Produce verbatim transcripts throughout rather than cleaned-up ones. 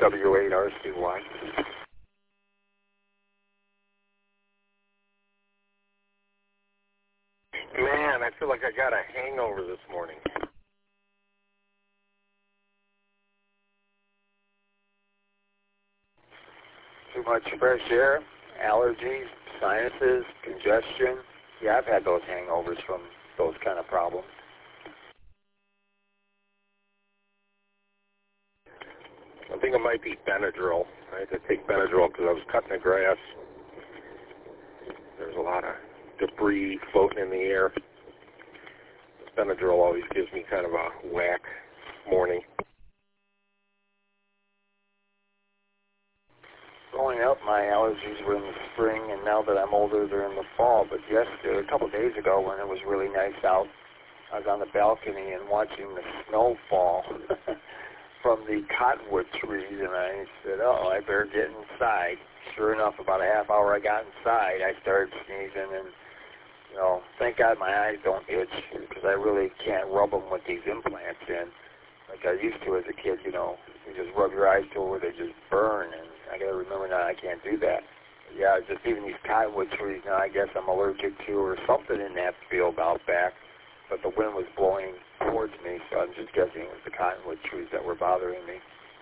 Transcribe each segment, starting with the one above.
W eight R C Y. Man, I feel like I got a hangover this morning. Too much fresh air, allergies, sinuses, congestion. Yeah, I've had those hangovers from those kind of problems. I think it might be Benadryl. I had to take Benadryl because I was cutting the grass. There's a lot of debris floating in the air. Benadryl always gives me kind of a whack morning. Growing up, my allergies were in the spring, and now that I'm older, they're in the fall. But yesterday, a couple of days ago, when it was really nice out, I was on the balcony and watching the snow fall from the cottonwood trees, and I said, oh, I better get inside. Sure enough, about a half hour I got inside, I started sneezing, and, you know, thank God my eyes don't itch, because I really can't rub them with these implants in, like I used to as a kid, you know. You just rub your eyes to where they just burn, and I got to remember now I can't do that. Yeah, just even these cottonwood trees now, I guess I'm allergic to, or something in that field out back. But the wind was blowing towards me, so I'm just guessing it was the cottonwood trees that were bothering me.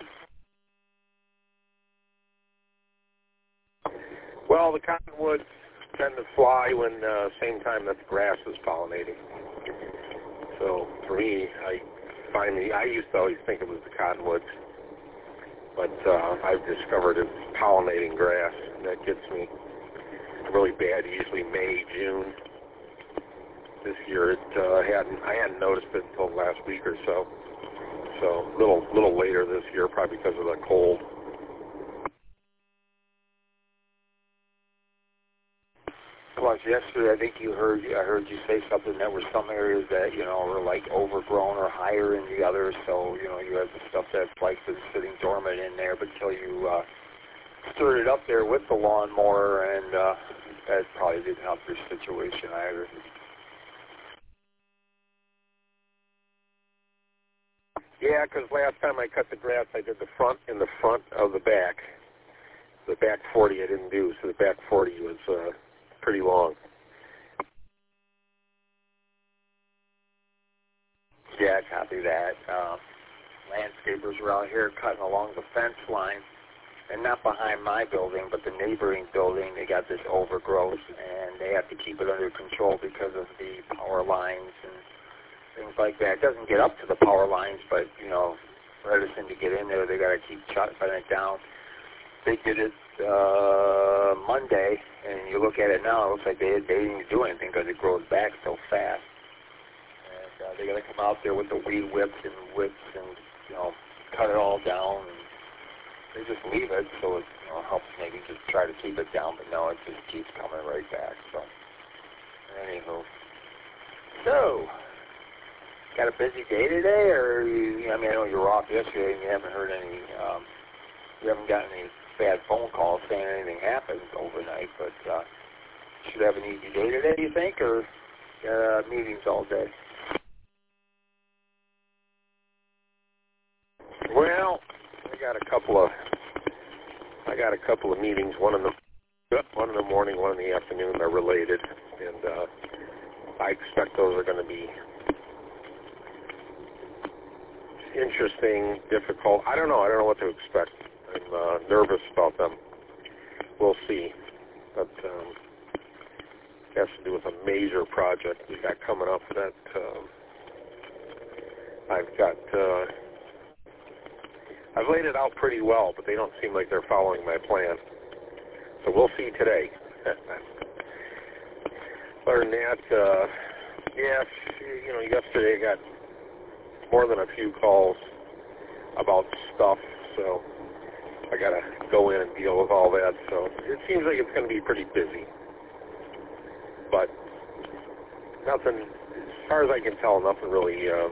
Well, the cottonwoods tend to fly when uh, same time that the grass is pollinating. So for me, I finally, I used to always think it was the cottonwoods, but uh, I've discovered it's pollinating grass, and that gets me really bad, usually May, June. This year, it uh, hadn't. I hadn't noticed it until last week or so. So a little, little later this year, probably because of the cold. Plus, yesterday, I think you heard. I heard you say something. There were some areas that you know were like overgrown or higher than the others. So you know, you had the stuff that's like been sitting dormant in there, but until you uh, stirred it up there with the lawnmower, and uh, that probably didn't help your situation either. Yeah, because last time I cut the grass, I did the front and the front of the back. The back forty I didn't do, so the back forty was uh, pretty long. Yeah, copy that. Uh, landscapers around here cutting along the fence line, and not behind my building, but the neighboring building. They got this overgrowth, and they have to keep it under control because of the power lines and things like that. It doesn't get up to the power lines, but, you know, for Edison to get in there, they got to keep shutting it down. They did it uh, Monday, and you look at it now, it looks like they, they didn't do anything because it grows back so fast. And uh, they got to come out there with the weed whips and whips and, you know, cut it all down. And they just leave it, so it you know, helps maybe just try to keep it down, but no, it just keeps coming right back. So, anywho. So, got a busy day today, or you, I mean, I know you were off yesterday and you haven't heard any, um, you haven't gotten any bad phone calls saying anything happened overnight, but uh, should have an easy day today, you think, or uh, meetings all day? Well, I got a couple of, I got a couple of meetings. One in the, one in the morning, one in the afternoon. They're related, and uh, I expect those are going to be interesting, difficult. I don't know. I don't know what to expect. I'm uh, nervous about them. We'll see. But um, it has to do with a major project we got coming up that um, I've got. Uh, I've laid it out pretty well, but they don't seem like they're following my plan. So we'll see today. Other than that, uh, yeah, you know, yesterday I got more than a few calls about stuff, so I got to go in and deal with all that. So it seems like it's going to be pretty busy. But nothing, as far as I can tell, nothing really, uh,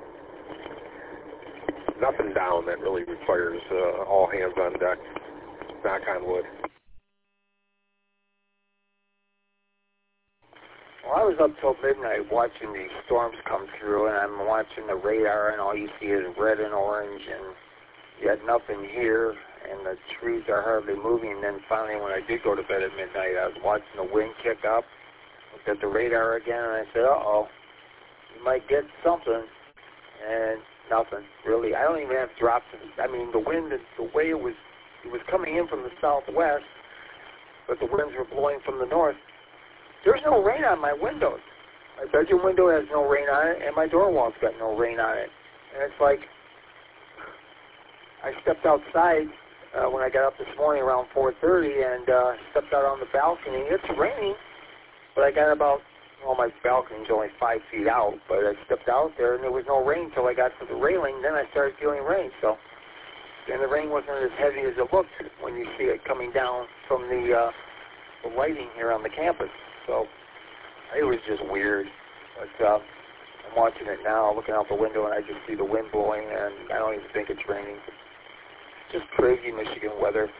nothing down that really requires uh, all hands on deck, knock on wood. Well, I was up till midnight watching these storms come through, and I'm watching the radar, and all you see is red and orange, and yet nothing here, and the trees are hardly moving. And then finally, when I did go to bed at midnight, I was watching the wind kick up, looked at the radar again, and I said, uh-oh, you might get something, and nothing, really. I don't even have drops. I mean, the wind, the way it was, it was coming in from the southwest, but the winds were blowing from the north. There's no rain on my windows. My bedroom window has no rain on it, and my door wall's got no rain on it. And it's like, I stepped outside uh, when I got up this morning around four thirty and uh, stepped out on the balcony. It's raining, but I got about, well, my balcony's only five feet out, but I stepped out there and there was no rain until I got to the railing. Then I started feeling rain. So, and the rain wasn't as heavy as it looked when you see it coming down from the, uh, the lighting here on the campus. So it was just weird. But uh, I'm watching it now, looking out the window, and I just see the wind blowing, and I don't even think it's raining. Just crazy Michigan weather.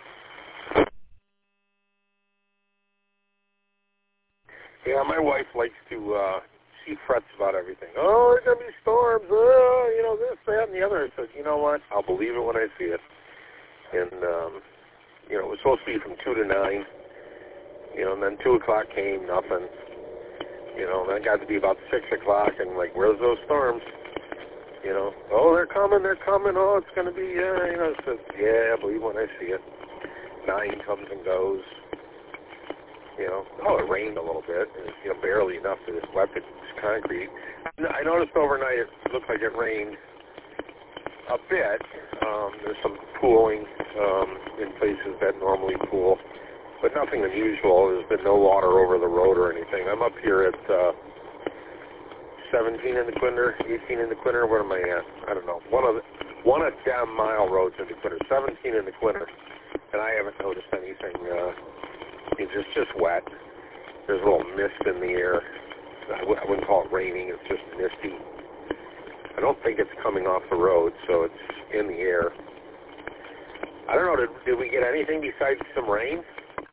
Yeah, my wife likes to, uh, she frets about everything. Oh, there's going to be storms, oh, you know, this, that, and the other. I said, you know what, I'll believe it when I see it. And, um, you know, it was supposed to be from two to nine, you know, and then two o'clock came, nothing. You know, and then it got to be about six o'clock, and like, where's those storms? You know, oh, they're coming, they're coming, oh, it's going to be, yeah, you know, I said, yeah, I believe when I see it. Nine comes and goes. You know, oh, it rained a little bit, and, you know, barely enough to just wet the concrete. I noticed overnight it looked like it rained a bit. Um, there's some pooling um, in places that normally pool, but nothing unusual. There's been no water over the road or anything. I'm up here at uh, seventeen in the Quinder, eighteen in the Quinder. What am I at? I don't know. One of the, one of damn mile roads in the Quinder, seventeen in the Quinder, and I haven't noticed anything. Uh, It's just, just wet. There's a little mist in the air. I, w- I wouldn't call it raining. It's just misty. I don't think it's coming off the road, so it's in the air. I don't know. Did, did we get anything besides some rain?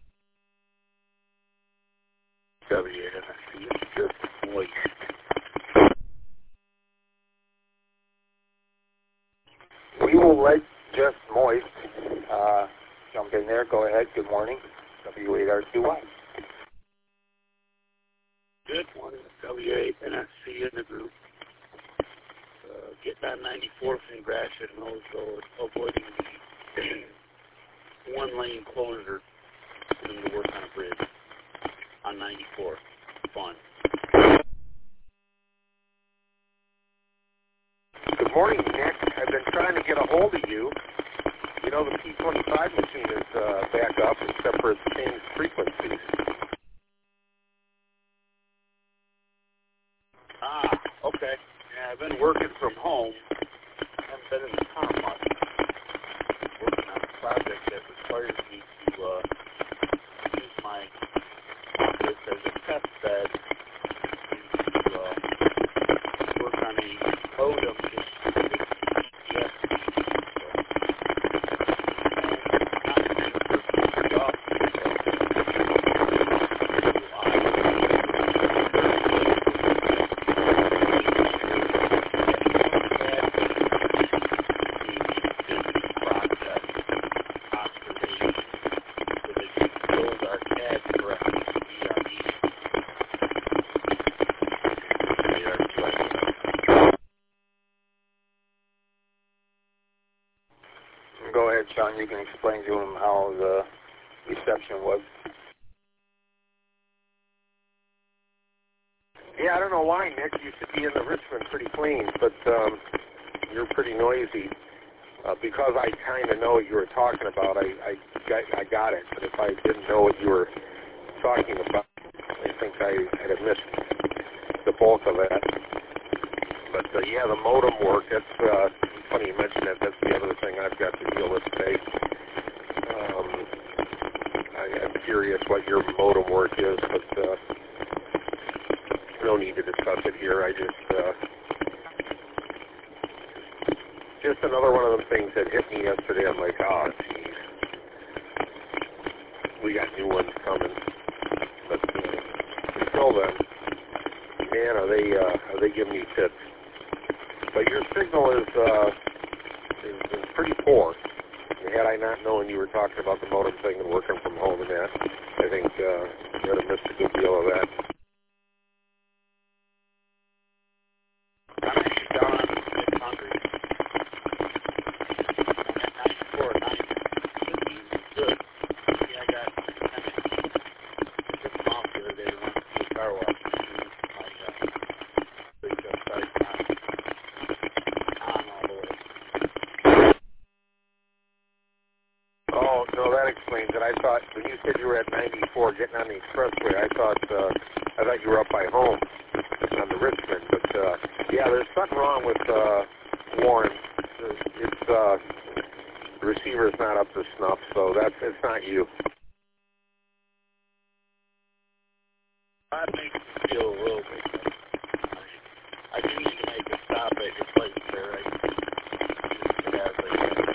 W N S C, it's just moist. We will let just moist uh, jump in there. Go ahead. Good morning. W eight R two Y. Good morning, W eight N S C in the group. Uh, getting on ninety-fourth and Gratiot and also avoiding the one-lane closure and to work on a bridge on ninety-four. Fun. Good morning, Nick. I've been trying to get a hold of you. You know, the P twenty-five machine is uh, back up, except for it's changed frequencies. Ah, okay. Yeah, I've been working from home. I haven't been in the car much. Working on a project that requires me to uh, use my office as a test bed to uh, work on a modem issue with G P S. Go ahead, Sean. You can explain to him how the reception was. Yeah, I don't know why, Nick. You should be in the Richmond pretty clean, but um, you're pretty noisy. Uh, because I kind of know what you were talking about, I, I, got, I got it. But if I didn't know what you were talking about, I think I had have missed the bulk of that. But, uh, yeah, the modem work, that's uh, funny you mentioned that. That's the other thing I've got to deal with today. Um, I, I'm curious what your modem work is, but uh, no need to discuss it here. I just, uh, just another one of them things that hit me yesterday. I'm like, oh, geez. We got new ones coming. But uh, until then, man, are they, uh, are they giving me fits. But your signal is uh, it was, it was pretty poor. And had I not known you were talking about the modem thing and working from home and that, I think uh, you would have missed a good deal of that. I'm actually down on six hundred. I'm at ninety-four, ninety. Good. Yeah, I got kind of took them off the other day to run to the car wash. My uh, big upside down on all the way. Oh, no, that explains it. I thought when you said you were at ninety-four getting on the expressway, I thought uh, I thought you were up by home on the Richmond. But uh, yeah, there's something wrong with uh, Warren. It's uh, the receiver's not up to snuff, so that's it's not you. That makes me feel a little bit better. I do need to make a stop at your place there. I just have like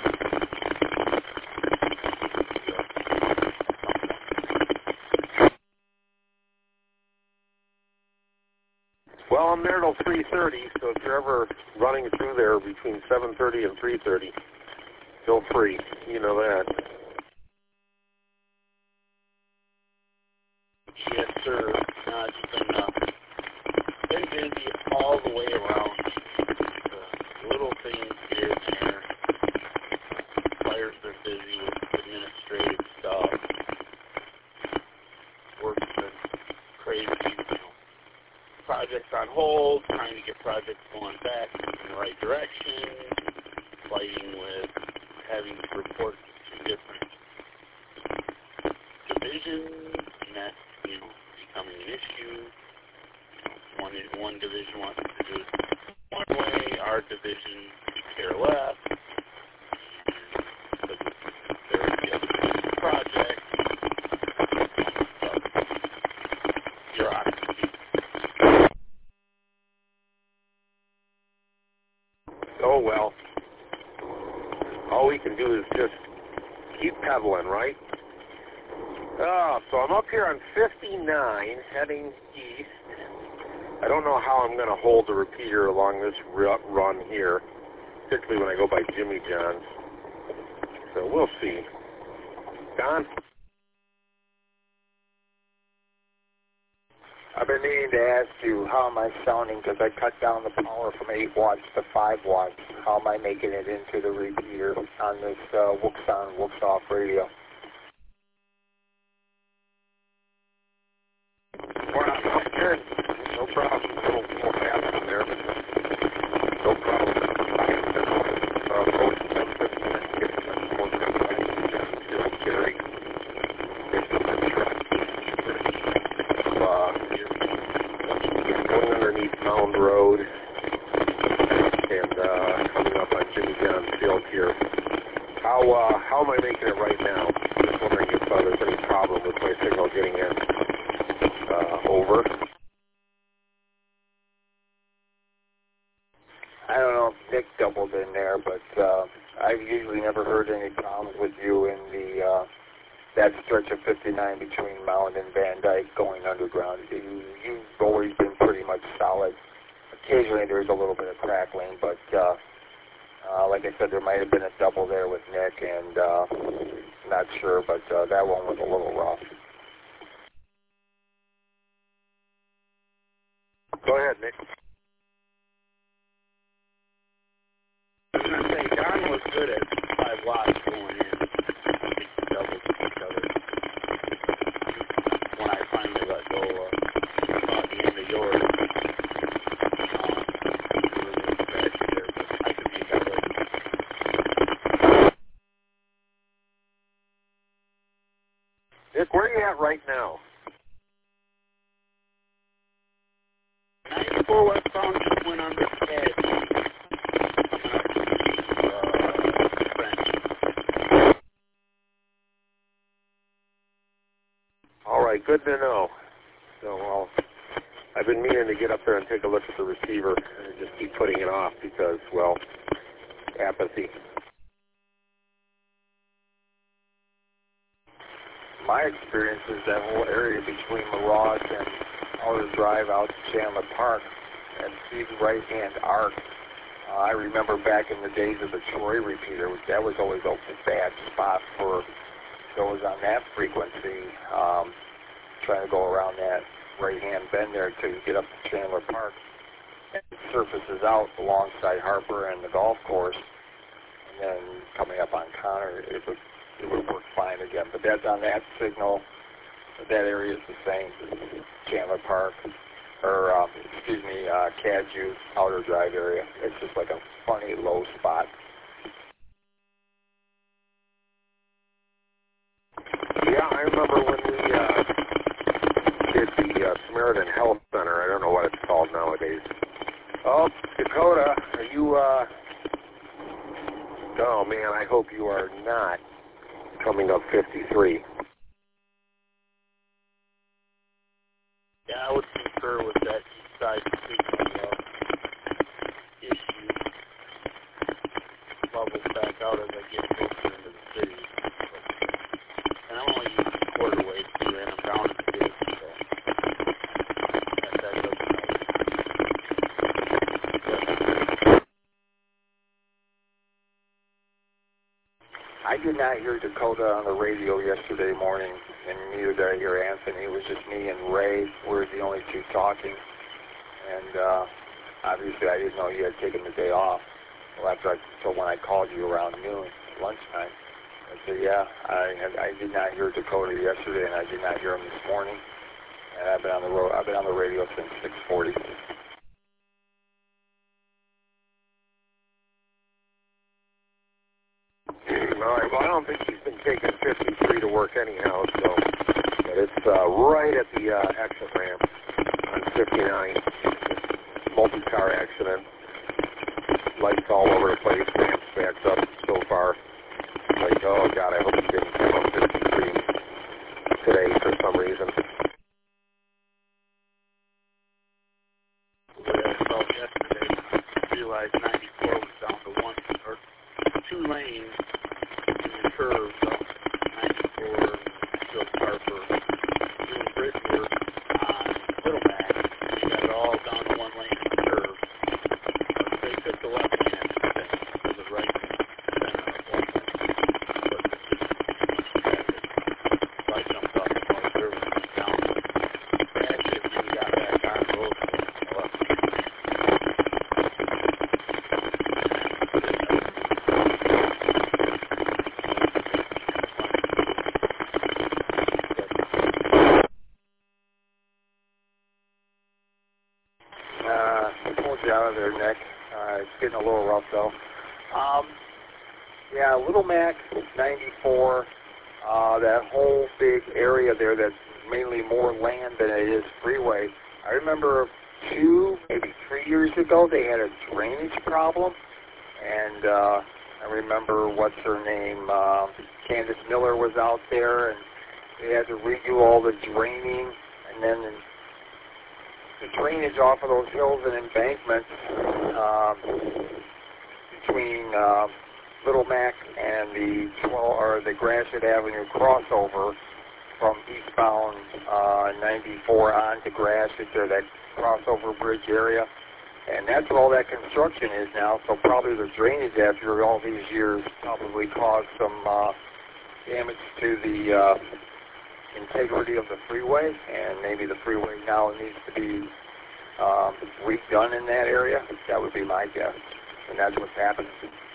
Well, I'm there till three thirty, so if you're ever running through there between seven thirty and three thirty, feel free. You know that. yes, sir. No, it's been, uh, been busy all the way around. Uh, little things here and there. Players are busy with administrative stuff. Work's been crazy. You know, projects on hold, trying to get projects going back in the right direction, fighting with having to report to different divisions, and that's, you know, becoming an issue. You know, one, one division wants to do it one way, our division could care less. But there's the other division project. Bureaucracy. Oh, well. All we can do is just keep pedaling, right? Uh, so I'm up here on fifty-nine, heading east. I don't know how I'm going to hold the repeater along this run here, particularly when I go by Jimmy John's. So we'll see. Don? I've been meaning to ask you, how am I sounding? Because I cut down the power from eight watts to five watts. How am I making it into the repeater on this uh, Wooks on, Wooks off radio? Well, I'm good. No problem. A little more fast in there. No problem. Uh, both seven fifty-nine get some more still carry. Uh, going underneath Mound Road and uh, coming up on Jimmy John's Field here. How uh, how am I making it right now? Just wondering if uh, there's any problem with my signal getting in. Uh, over. I don't know if Nick doubled in there, but uh, I've usually never heard any problems with you in the uh, that stretch of fifty-nine between Mound and Van Dyke going underground. You, you've always been pretty much solid. Occasionally there's a little bit of crackling, but uh, uh, like I said, there might have been a double there with Nick, and uh, not sure, but uh, that one was a little rough. Go ahead, Nick. I was going to say, Don was good at five watts going in. I think the doubles each other. When I finally let go uh, at the end of yours, um, we were a little scratchy there, but I could make that work. Nick, where are you at right now? ninety-four westbound just went under the edge. All right, good to know. So I'll, I've been meaning to get up there and take a look at the receiver and just keep putting it off because, well, apathy. My experience is that whole area between Mirage and Outer Drive out to Chandler Park and see the right-hand arc. Uh, I remember back in the days of the Troy repeater, that was always a bad spot for those on that frequency, um, trying to go around that right-hand bend there to get up to Chandler Park. And it surfaces out alongside Harper and the golf course, and then coming up on Connor, it would, it would work fine again. But that's on that signal. That area is the same, Chandler Park, or, um, excuse me, uh, Cadju, Outer Drive area. It's just like a funny low spot. Yeah, I remember when we uh, did the uh, Samaritan Health Center. I don't know what it's called nowadays. Oh, Dakota, are you, uh... oh, man, I hope you are not coming up fifty-three. Yeah, I would concur with that east side signal uh, issue. Levels back out as I get closer into the city. And I'm only using quarter waves too, and I'm down in the ditch, so that, that doesn't help. I did not hear Dakota on the radio yesterday morning, and neither did I hear Anthony. It was just me and Ray. We were the only two talking. And uh, obviously I didn't know you had taken the day off. Well, after I, so when I called you around noon, lunchtime, I said, yeah, I, had, I did not hear Dakota yesterday, and I did not hear him this morning. And I've been on the road. I've been on the radio since six forty. All right, well, I don't think he's been taking fifty-three to work anyhow, so but it's uh, right at the uh, exit ramp on fifty-nine. Multi-car accident. Lights all over the place, ramps backed up so far. Like, oh, God, I hope he didn't come up fifty-three today for some reason. The way I felt yesterday, I realized ninety-four was down to one or two lanes. Curves up ninety-four, Phil Harper, doing bridge work on Little Mac. They got it all down to one lane curve. But they took the left hand instead of the right center of one lane. But it's just traffic. So I jumped off the ball curve and went down, crashed it, and then got back on the road and went to the left. Out of there, Nick. Uh, it's getting a little rough, though. Um, yeah, Little Mac, ninety-four, uh, that whole big area there that's mainly more land than it is freeway. I remember two, maybe three years ago, they had a drainage problem, and uh, I remember, what's her name, uh, Candace Miller was out there, and they had to redo all the draining, and then the drainage off of those hills and embankments um, between uh, Little Mac and the twelve or the Gratiot Avenue crossover from eastbound uh, ninety-four on to Gratiot to that crossover bridge area, and that's where all that construction is now. So probably the drainage after all these years probably caused some uh, damage to the uh, integrity of the freeway, and maybe the freeway now needs to be um, redone in that area. That would be my guess, and that's what's happening.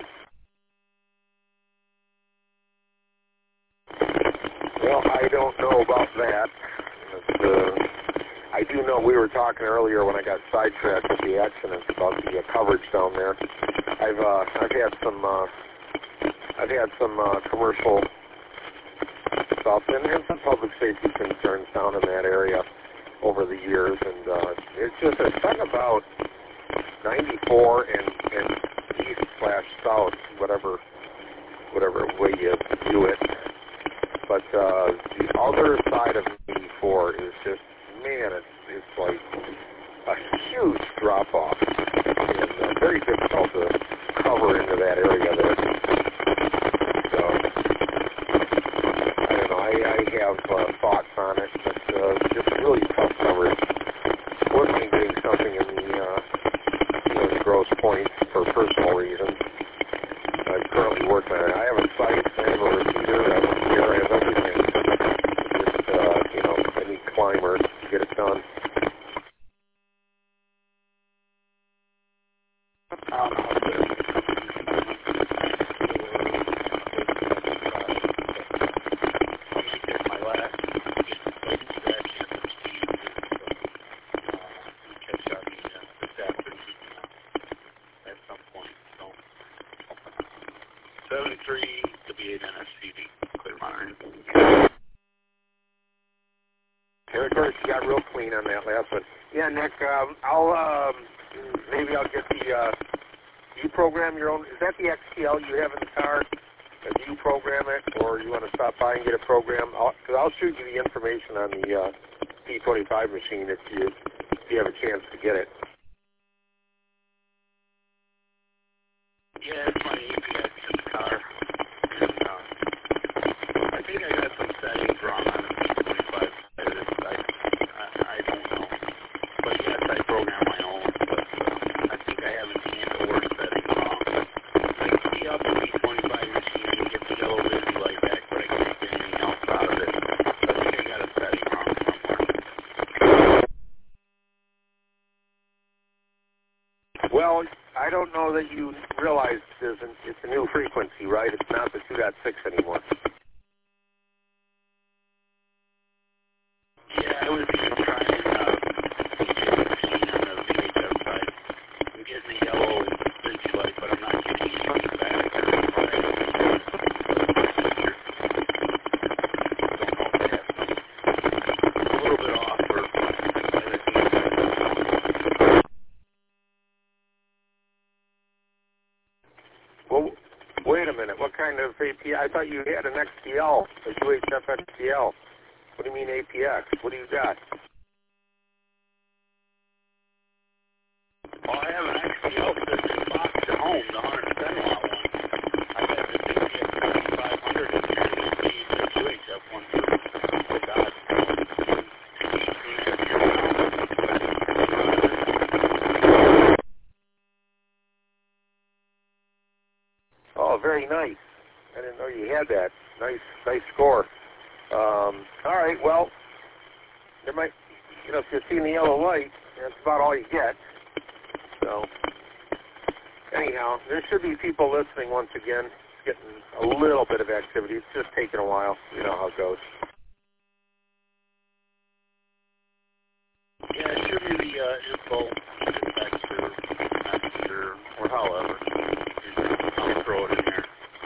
Well, I don't know about that. Uh, I do know we were talking earlier when I got sidetracked with the accident about the uh, coverage down there. I've uh, I've had some uh, I've had some uh, commercial stuff and, and some public safety concerns down in that area over the years, and uh, it's just a thing about ninety-four and, and east slash south, whatever whatever way you do it. But uh, the other side of ninety-four is just, man, it's, it's like a huge drop-off, and uh, very difficult to cover into that area there. So, I don't know, I, I have uh, thoughts on it, but uh, just really tough coverage. Working on getting something in the, uh, you know, the gross points per person W eight N S C D, clear monitoring. Of course, you got real clean on that last one. Yeah, Nick, um, I'll, um, maybe I'll get the, uh, do you program your own, is that the X T L you have in the car? Uh, do you program it, or you want to stop by and get it programmed? Because I'll, I'll shoot you the information on the uh, P twenty-five machine if you, if you have a chance to get it. Yeah, it's my A P X in the car. And, uh, I think I got some settings wrong on the P twenty-five. I, I, I don't know. But yes, I program my own. But uh, I think I have a handle or setting wrong. I can see up the P twenty-five machine and get the yellow busy light back, but I can't get anything else out of it. So I think I got a setting wrong somewhere. Well, I don't know that you realize there's an, it's a new frequency, right? It's not the two point six anymore. Yeah, I was even trying uh, to get the machine on the V H F side. I'm getting a yellow busy light, but I'm not getting anything back. A little bit off, or Well, wait a minute. What kind of A P X? I thought you had an X T L, a U H F X T L. What do you mean A P X? What do you got? well, I have an X T L system box at home, the one hundred ten watt one. I got this A P X seventy-five hundred in here, and the U H F one for, oh God, Oh, very nice. I didn't know you had that. Nice, nice score. Um, all right, well, there might, you know, if you're seeing the yellow light, that's about all you get. So, anyhow, there should be people listening once again. It's getting a little bit of activity. It's just taking a while. You know how it goes. yeah, shoot me the uh, info, text or messenger, or however. I'll throw it in there.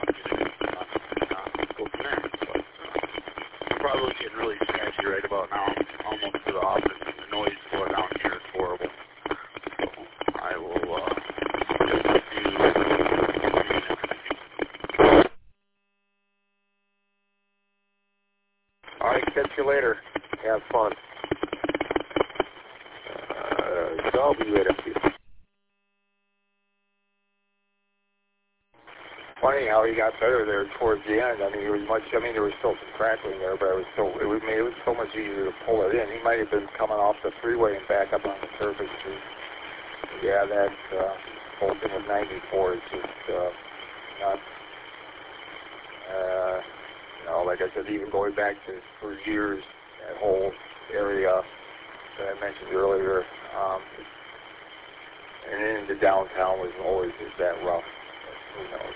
Uh, go from there. But, uh, I'm probably getting really scratchy right about now. I'm almost to the office, and the noise going down here is horrible. So I will uh, get with you next week. All right, catch you later. Have fun. Uh, so I'll be right up to you. Funny how he got better there towards the end. I mean, it was much. I mean, there was still some crackling there, but it was so. It was, it was so much easier to pull it in. He might have been coming off the freeway and back up on the surface street. Yeah, that uh, whole thing with ninety-four is just uh, not. Uh, you know, like I said, even going back to for years, that whole area that I mentioned earlier, um, and into downtown was always just that rough. Who knows?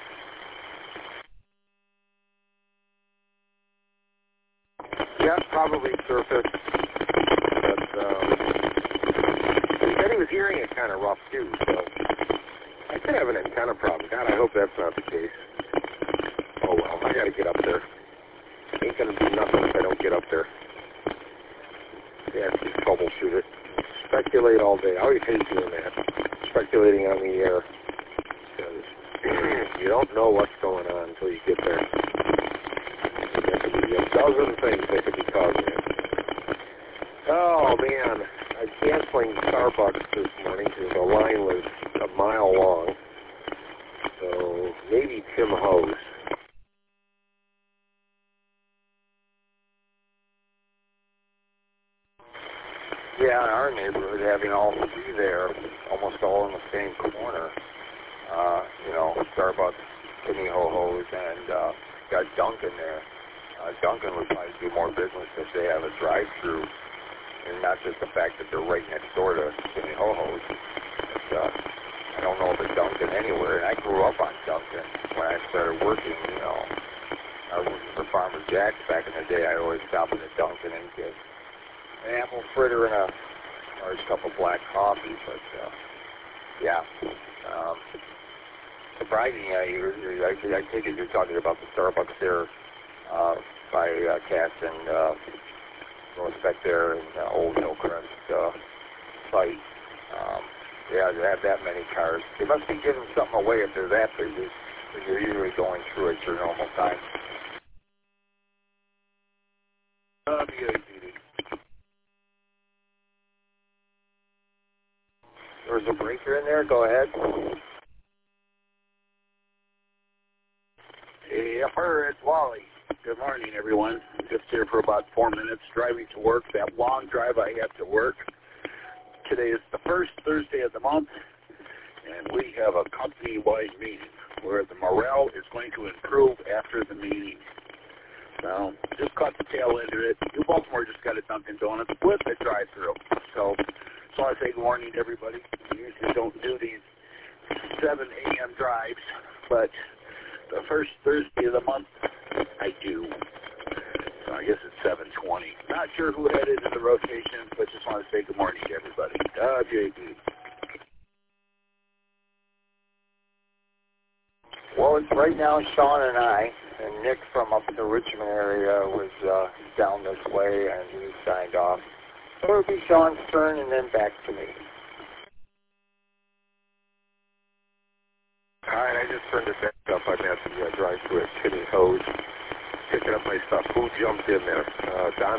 Yeah, probably surface. But um, he said he was hearing it kind of rough too. So I could have an antenna problem. God, I hope that's not the case. Oh well, I got to get up there. Ain't gonna do nothing if I don't get up there. Yeah, just troubleshoot it. Speculate all day. I always hate doing that. Speculating on the air. Because you don't know what's going on until you get there. There could be a dozen things that could be causing it. Oh man, I'm canceling Starbucks this morning because the line was a mile long. So maybe Tim Hose. Yeah, in our neighborhood, having all three there, almost all in the same corner. Uh, you know, Starbucks, Timmy Ho Ho's, and uh, got Dunkin' there. Uh, Dunkin' would probably do more business if they have a drive-through, and not just the fact that they're right next door to Timmy Ho Ho's. But, uh, I don't know of a Dunkin' anywhere, and I grew up on Dunkin' when I started working. You know, I was working for Farmer Jack's back in the day. I always stopped at a Dunkin' and get an apple fritter and a large cup of black coffee. But uh, yeah, um, surprising. I, I, I take it you're talking about the Starbucks there uh, by uh, Cass and uh, Prospect there in uh, Old Hillcrest uh, site. Um, yeah, they have that many cars. They must be giving something away if they're that busy, because you're usually going through at your normal time. W A B D. There's a breaker in there. Go ahead. Hey, upper, it's Wally. Good morning, everyone. I'm just here for about four minutes driving to work, that long drive I have to work. Today is the first Thursday of the month, and we have a company-wide meeting where the morale is going to improve after the meeting. So, just caught the tail end of it. New Baltimore just got a Dunkin' Donuts with a drive-thru. So, just want to say good morning to everybody. We usually don't do these seven a m drives, but the first Thursday of the month, I do. So I guess it's seven twenty. Not sure who had it in the rotation, but just want to say good morning to everybody. W A B. Well, it's right now Sean and I, and Nick from up in the Richmond area was uh, down this way, and he signed off. So it'll be Sean's turn, and then back to me. All right, I just turned it back up. I'm at the uh, drive-thru at Kitty Hose, picking up my stuff. Who jumped in there? Uh, Don?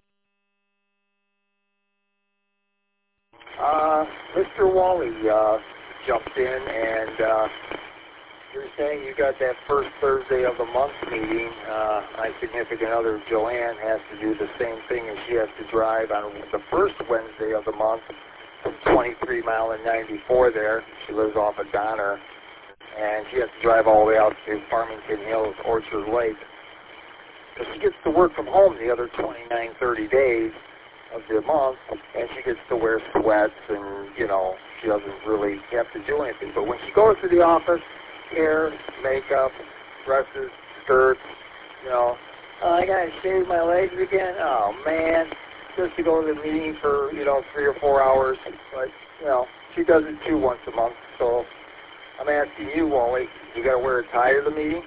Uh, Mister Wally uh, jumped in, and uh, you're saying you got that first Thursday of the month meeting. Uh, my significant other, Joanne, has to do the same thing, and she has to drive on the first Wednesday of the month from twenty-three mile and ninety-four there. She lives off of Donner, and she has to drive all the way out to Farmington Hills, Orchard Lake. So she gets to work from home the other twenty-nine, thirty days of the month, and she gets to wear sweats, and, you know, she doesn't really have to do anything. But when she goes to the office, hair, makeup, dresses, skirts, you know, oh, I gotta shave my legs again. Oh man, just to go to the meeting for, you know, three or four hours. But, you know, she does it too once a month. So I'm asking you, Wally, you gotta wear a tie to the meeting?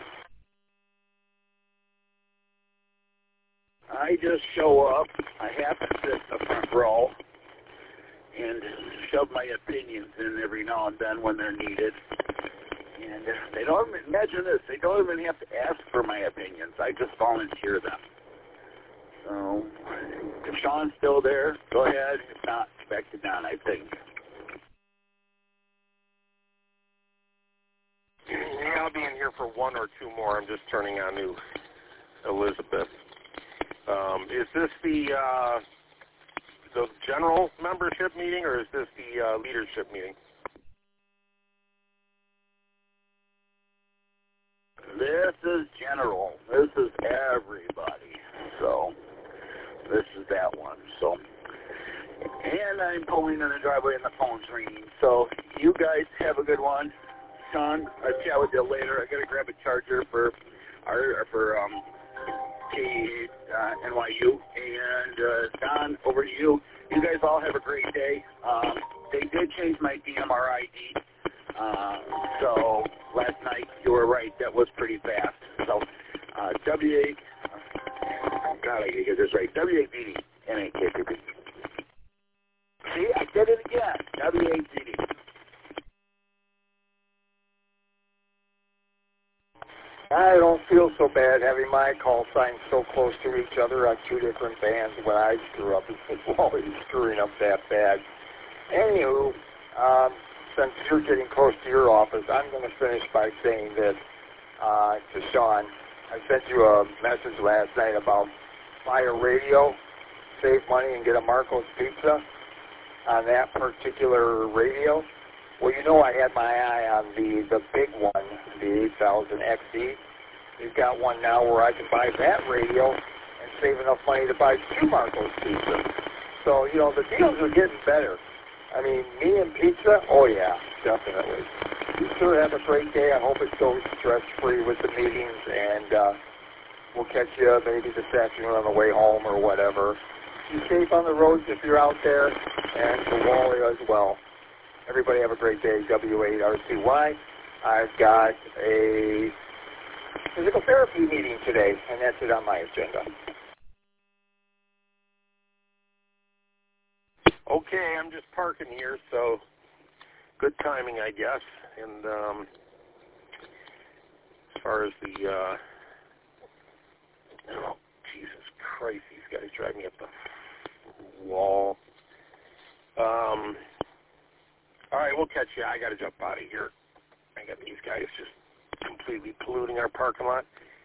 I just show up. I happen to sit in the front row and shove my opinions in every now and then when they're needed. And they don't even, imagine this, they don't even have to ask for my opinions. I just volunteer them. So, if Sean's still there, go ahead. If not, back to Don, I think. Yeah, I'll be in here for one or two more. I'm just turning on to Elizabeth. Um, is this the uh, the general membership meeting, or is this the uh, leadership meeting? This is general. This is everybody. So, this is that one. So, and I'm pulling in the driveway and the phone's ringing. So, you guys have a good one. Sean, I'll chat with you later. I got to grab a charger for our for um, K, uh, N Y U. And uh, Don, over to you. You guys all have a great day. Um, they did change my D M R I D. Uh, so last night, you were right, that was pretty fast. So uh, W A, God, I gotta get this right, W A B D, N A K P P. See, I did it again, W A B D. I don't feel so bad having my call signs so close to each other on two different bands when I screw up. It's always screwing up that bad. Anywho, um, since you're getting close to your office, I'm going to finish by saying this uh, to Sean. I sent you a message last night about buy a radio, save money, and get a Marco's Pizza on that particular radio. Well, you know I had my eye on the, the big one, the eight thousand X E. We've got one now where I can buy that radio and save enough money to buy two Marco's Pizza. So, you know, the deals are getting better. I mean, me and pizza, oh yeah, definitely. You sure have a great day. I hope it goes stress-free with the meetings, and uh, we'll catch you maybe this afternoon on the way home or whatever. Be safe on the roads if you're out there, and to Wally as well. Everybody have a great day. W eight R C Y, I've got a physical therapy meeting today, and that's it on my agenda. Okay, I'm just parking here, so good timing, I guess. And um, as far as the, uh, oh, Jesus Christ, these guys drive me up the wall. Um, all right, we'll catch you. I got to jump out of here. I got these guys just completely polluting our parking lot.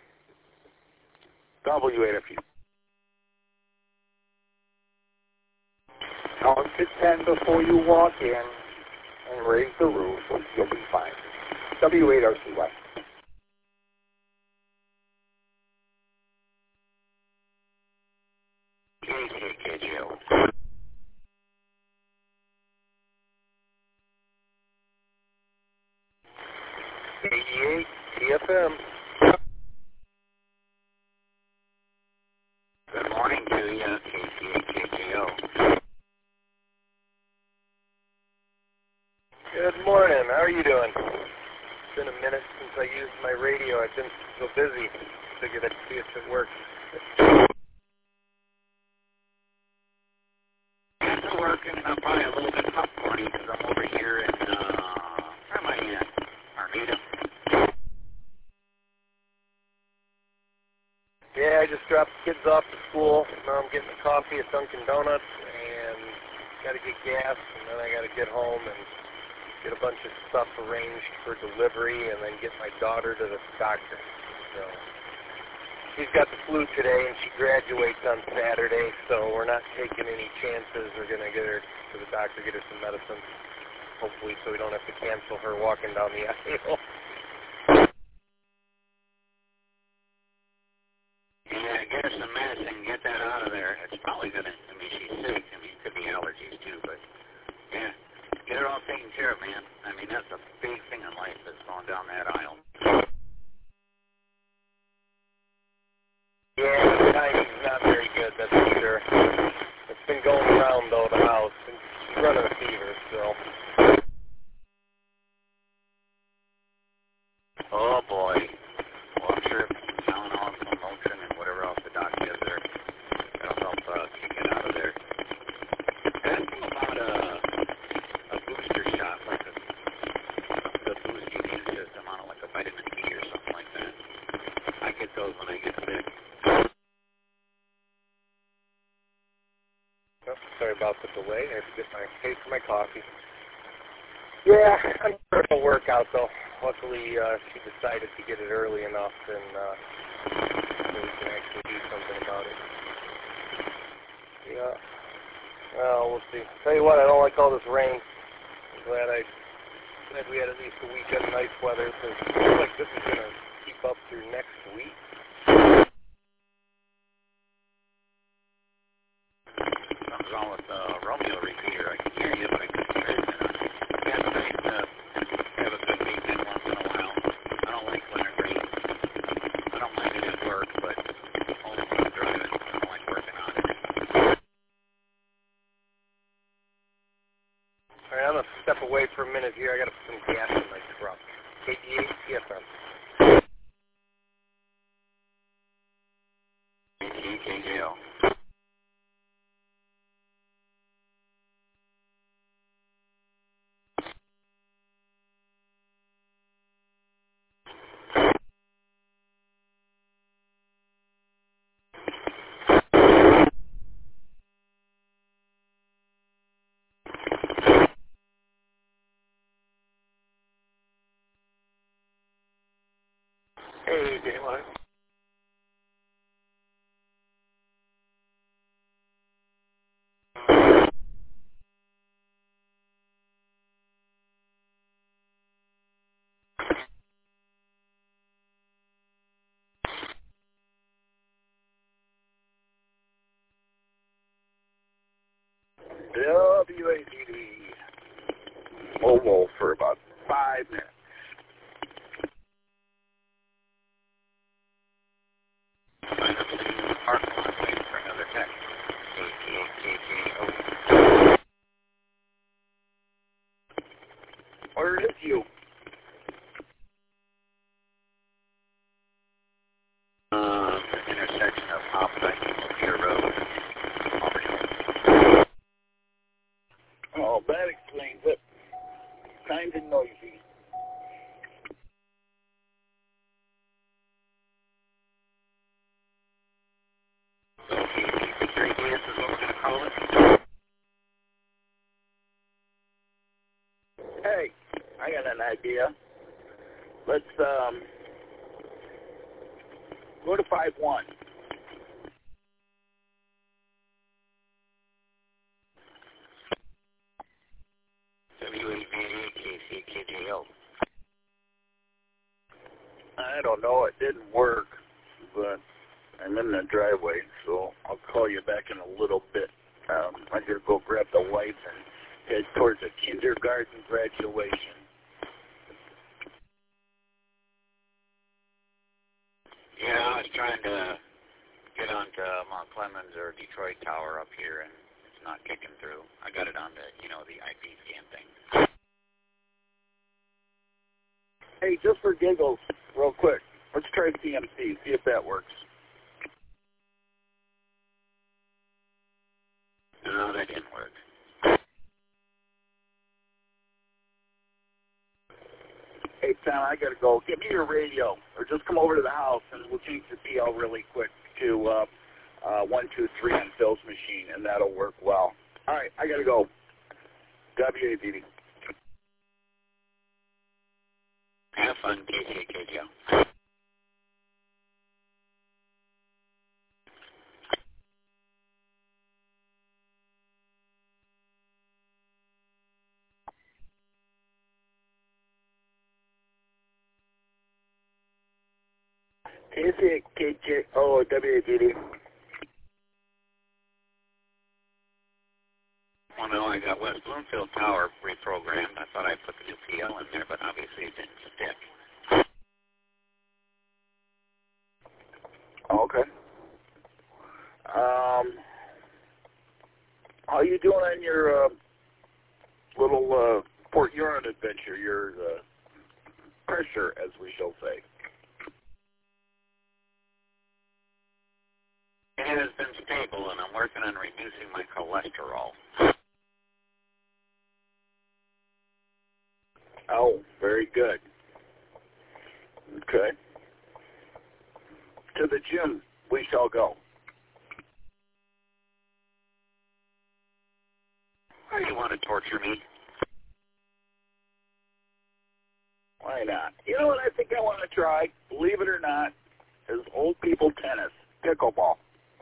W eight F U. Count to ten before you walk in and raise the roof. You'll be fine. W eight R C Y. K K K J O. eighty-eight T F M. Good morning to you, K C A K J O. Good morning. How are you doing? It's been a minute since I used my radio. I've been so busy. Figured I'd see if it works. It's working. I'm probably a little bit popcorny because I'm over here in, uh, where am I at? Armada. Yeah, I just dropped the kids off to school. Now I'm getting a coffee at Dunkin' Donuts and got to get gas, and then I got to get home and get a bunch of stuff arranged for delivery, and then get my daughter to the doctor. So she's got the flu today, and she graduates on Saturday, so we're not taking any chances. We're going to get her to the doctor, get her some medicine, hopefully so we don't have to cancel her walking down the aisle. Yeah, get her some medicine, get that out of there. It's probably going to, I mean, she's sick. I mean, it could be allergies too, but yeah, get her all taken care of, man. I mean, that's a big thing in life that's going down that aisle. Yeah, the timing's not very good, that's for sure. It's been going around, though, the house, and she's running a fever, so. Oh, boy. Well, I'm sure Tylenol and some Motrin and whatever else the doc gives her, that'll help uh, kick it out of there. Ask him about a, a booster shot, like a, something to boost the immune system on it, like a vitamin D or something like that. I get those when I get sick. Oh, sorry about the delay. I have to get my pay for my coffee. Yeah, I'm sure it'll work out, though. Luckily, uh, she decided to get it early enough, and uh, so we can actually do something about it. Yeah. Well, we'll see. Tell you what, I don't like all this rain. I'm glad I glad we had at least a weekend of nice weather, because it looks like this is going to keep up through next week. Something's wrong with the uh, Romeo repeater. I can hear you, but I couldn't hear it. Yeah, it's nice to have a good weekend once in a while. I don't like when it rains. I don't mind it at work, but only when I'm driving. I don't like working on it. All right, I'm going to step away for a minute here. I got to put some gas in my truck. K D eight T F M. K C K J O. Hey, Daylight. W A D D. Mobile for about five minutes. I'm sitting in the parking lot waiting for another text. K C A K J O. Where is you? idea. Let's um, go to five one. W A B A K C K J O. I don't know. It didn't work, but I'm in the driveway, so I'll call you back in a little bit. Um, I'm going to go grab the wife and head towards a kindergarten graduation. Yeah, I was trying to get onto Mount Clemens or Detroit Tower up here, and it's not kicking through. I got it on the, you know, the I P scan thing. Hey, just for giggles, real quick, let's try C M C, see if that works. No, that didn't work. Hey, Tom, I got to go. Get me your radio, or just come over to the house, and we'll change the P L really quick to uh, uh, one two three on Phil's machine, and that'll work well. All right, I got to go. W A B D. Have fun, K J K J O. K J O W A B D. Well, no, I got West Bloomfield Tower reprogrammed. I thought I put the new P L in there, but obviously it didn't stick. Okay. Um, how you doing on your uh, little uh, Port Huron adventure, your uh, pressure, as we shall say? It has been stable, and I'm working on reducing my cholesterol. Oh, very good. Okay. To the gym we shall go. Why do you want to torture me? Why not? You know what I think I want to try, believe it or not, is old people tennis, pickleball.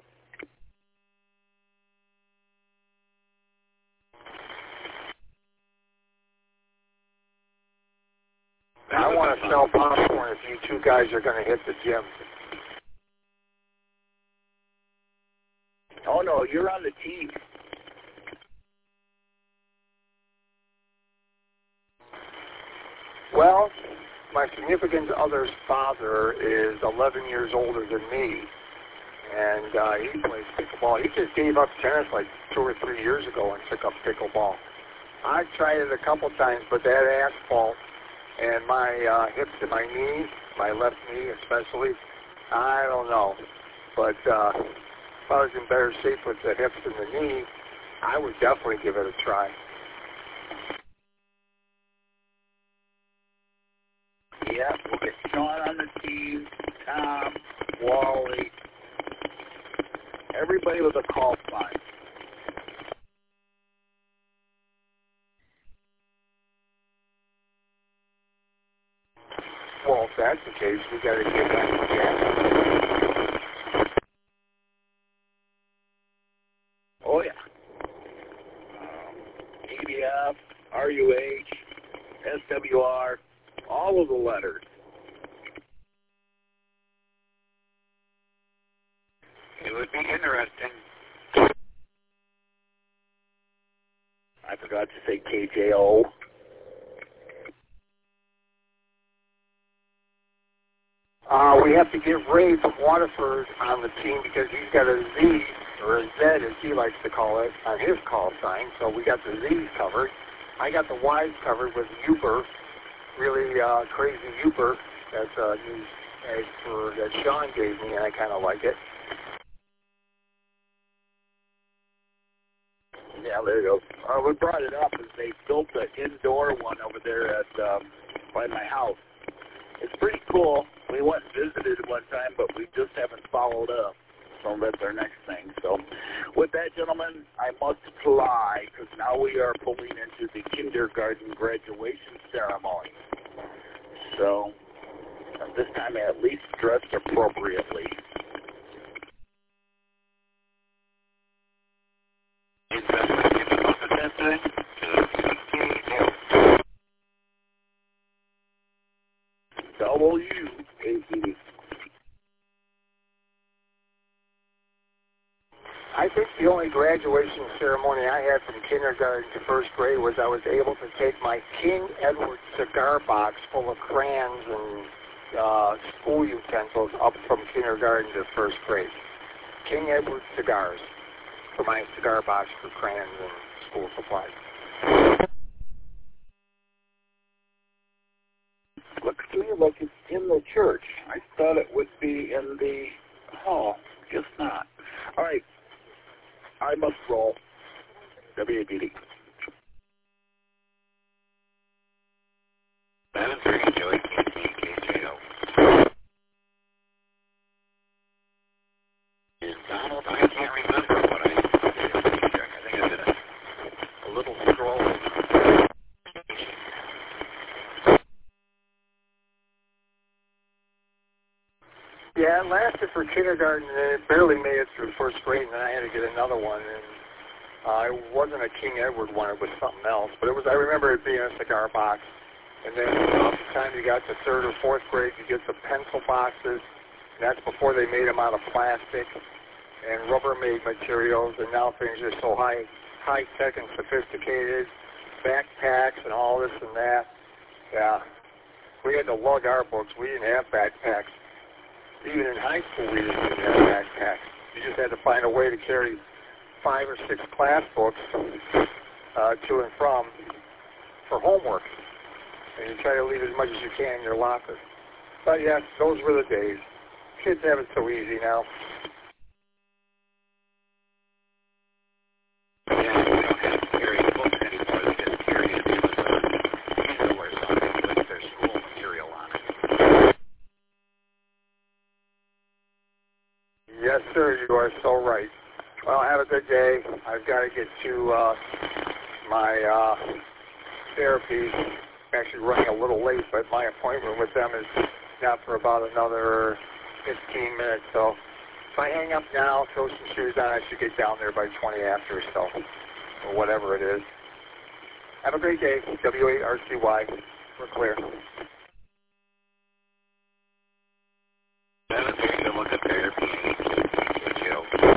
I want to sell popcorn if you two guys are going to hit the gym. Oh, no, you're on the team. Well, my significant other's father is eleven years older than me, and uh, he plays pickleball. He just gave up tennis like two or three years ago and took up pickleball. I tried it a couple times, but that asphalt and my uh, hips and my knee, my left knee especially, I don't know. But uh, if I was in better shape with the hips and the knee, I would definitely give it a try. Yeah, we'll get Sean on the team, Tom, Wally, everybody with a call sign. Well, if that's the case, we got to get back to Jackson. Oh, yeah. Um, A B F, R U H, S W R, all of the letters. It would be interesting. I forgot to say K J O. Uh, we have to get Ray from Waterford on the team because he's got a Z, or a Z as he likes to call it, on his call sign. So we got the Z's covered. I got the Y's covered with Uber, really uh, crazy Uber. That's a new egg for that Sean gave me, and I kind of like it. Yeah, there you go. Uh, we brought it up as they built the indoor one over there at um, by my house. It's pretty cool. We went and visited one time, but we just haven't followed up. So that's our next thing. So with that, gentlemen, I must fly because now we are pulling into the kindergarten graduation ceremony. So this time I at least dressed appropriately. W A C D. I think the only graduation ceremony I had from kindergarten to first grade was I was able to take my King Edward cigar box full of crayons and uh, school utensils up from kindergarten to first grade. King Edward cigars for my cigar box for crayons and school supplies. Looks to me like it's in the church. I thought it would be in the hall. Guess not. All right. I must roll. W A B D. seven three, Joey, K J O. And Donald, I can't remember what I did. I think I did a, a little scroll. Yeah, it lasted for kindergarten, and it barely made it through first grade, and then I had to get another one. And uh, it wasn't a King Edward one; it was something else. But it was. I remember it being a cigar box. And then uh, by the time you got to third or fourth grade, you get the pencil boxes. And that's before they made them out of plastic and Rubbermaid materials. And now things are so high, high tech and sophisticated. Backpacks and all this and that. Yeah, we had to lug our books. We didn't have backpacks. Even in high school, we didn't even have backpacks. You just had to find a way to carry five or six class books uh, to and from for homework. And you try to leave as much as you can in your locker. But yeah, those were the days. Kids have it so easy now. Yeah, they don't have to carry books anymore. They just carry an Amazon handle or something with their school material on it. Yes, sir, you are so right. Well, have a good day. I've got to get to uh, my uh, therapy. Actually running a little late, but my appointment with them is not for about another fifteen minutes. So if I hang up now, throw some shoes on, I should get down there by twenty after or so, or whatever it is. Have a great day. W A R C Y. We're clear. seven three, to look at therapy, K J O.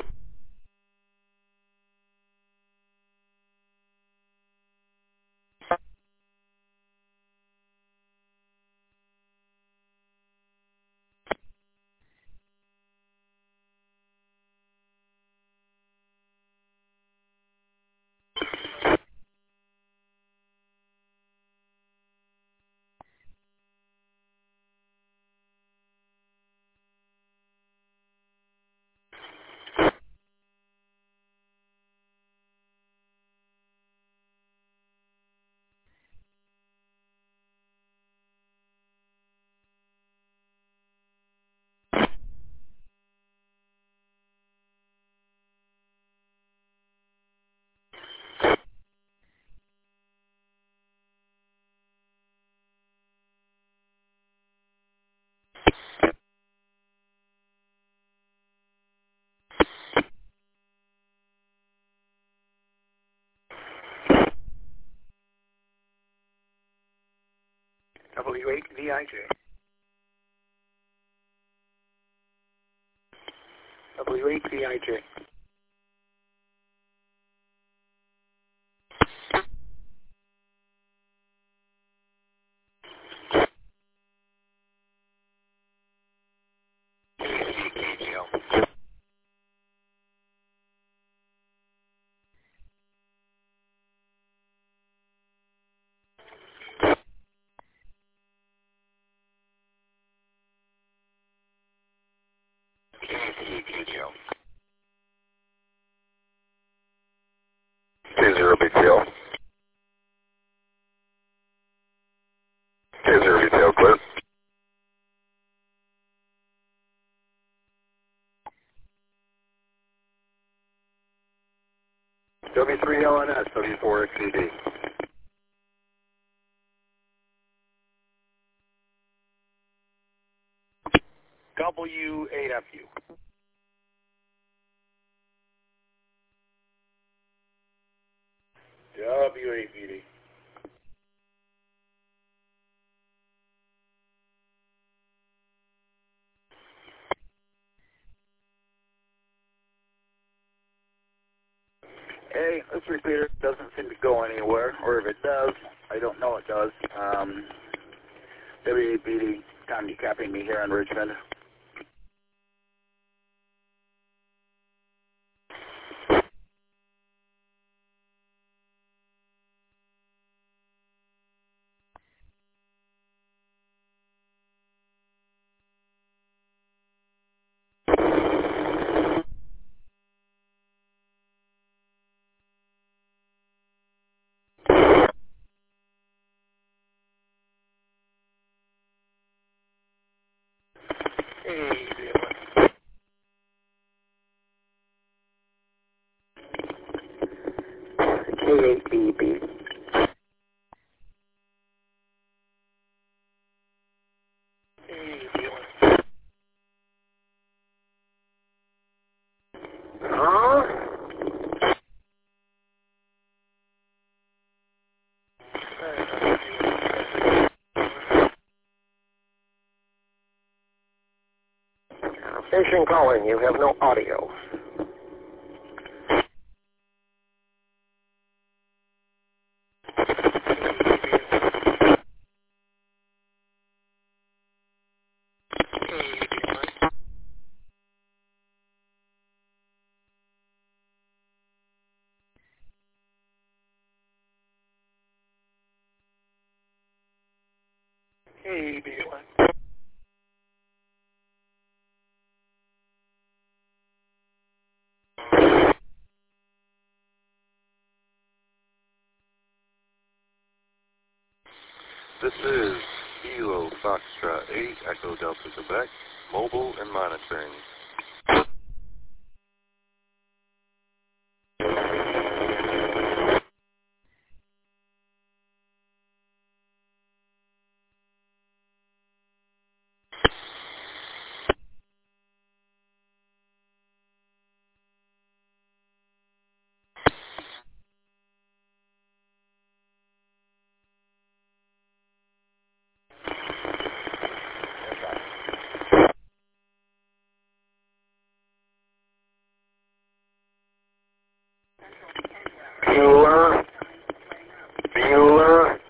W eight V I J. W eight V I J. K J O. K J O. K zero big tail. K zero big tail clear. W three L N S, W four X E D. W eight F U. W eight B D. Hey, this repeater doesn't seem to go anywhere, or if it does, I don't know it does. Um, W eight B D, handicapping me here in Richmond. K eight B B. Huh? Station calling. You have no audio. K B one. This is Kilo Foxtrot eight, Echo Delta Quebec, mobile and monitoring. Bueller. Bueller.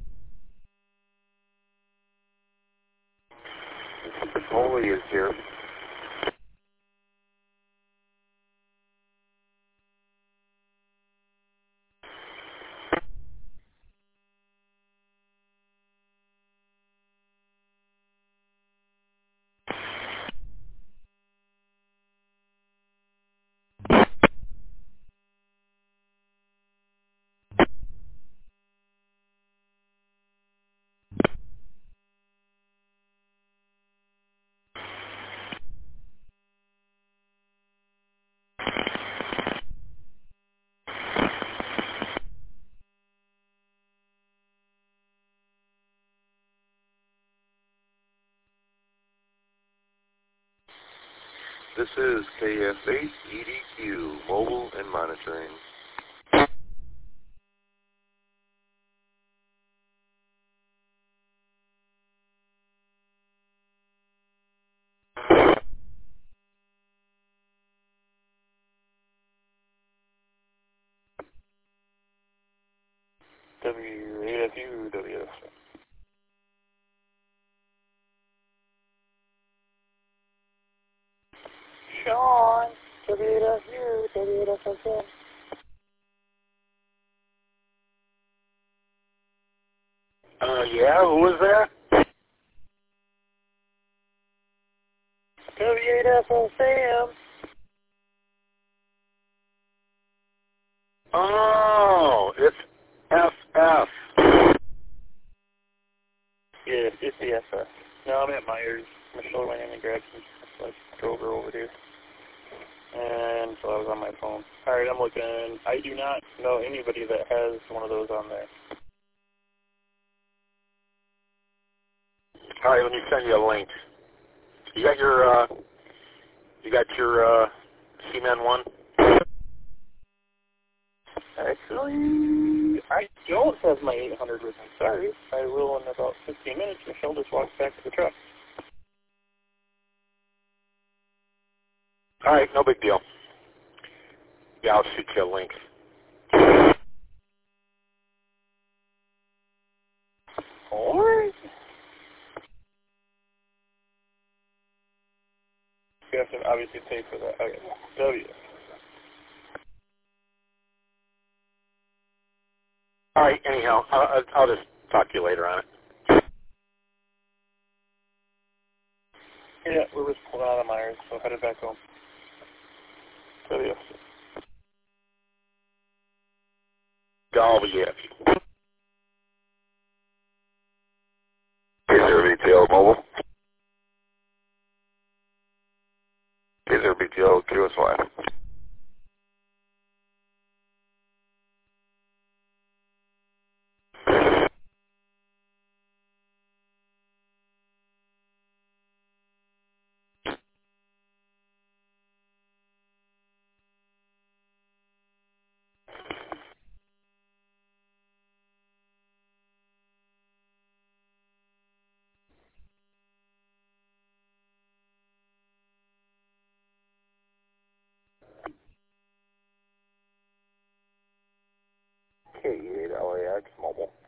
Foley is here. This is K F eight E D Q, mobile and monitoring. W eight F U, W F. Sean, W eight F U, W eight F M. Uh, yeah, who was that? W eight F O Sam. Oh, it's F F. Yeah, it's the F F. No, I'm at Myers. Michelle went in and grabbed some. So I drove her over there. And so I was on my phone. Alright, I'm looking. I do not know anybody that has one of those on there. Alright, let me send you a link. You got your, uh, you got your, uh, C-Man one? Actually, I don't have my eight hundred with me. Sorry. I will in about fifteen minutes. Michelle just walks back to the truck. All right, no big deal. Yeah, I'll shoot you a link. All right. You have to obviously pay for that. Okay. W. All right, anyhow, I'll, I'll just talk to you later on it. Yeah, we're just pulling out of Myers, so headed back home. W. W. Is there B T O mobile? Is there B T O Q S Y? K eight L A X mobile.